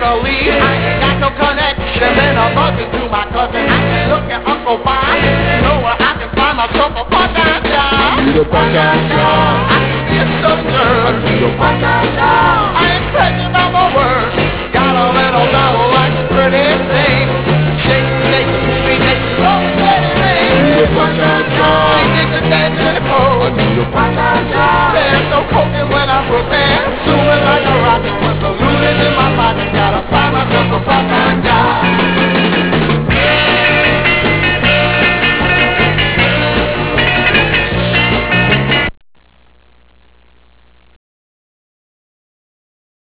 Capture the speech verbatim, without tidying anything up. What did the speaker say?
Italy. I ain't got no connection, then I'm buzzing to my cousin. I can look at Uncle Bob, you know where I can find myself a part-time job. Need a part-time job. I can be a soldier. I need a part-time job. I ain't crazy about my work. Got a little double like a pretty thing. Shake, shake, movie, make it roll, steady, ring. Need a part-time job. She dig the dead to the cold. I need a part-time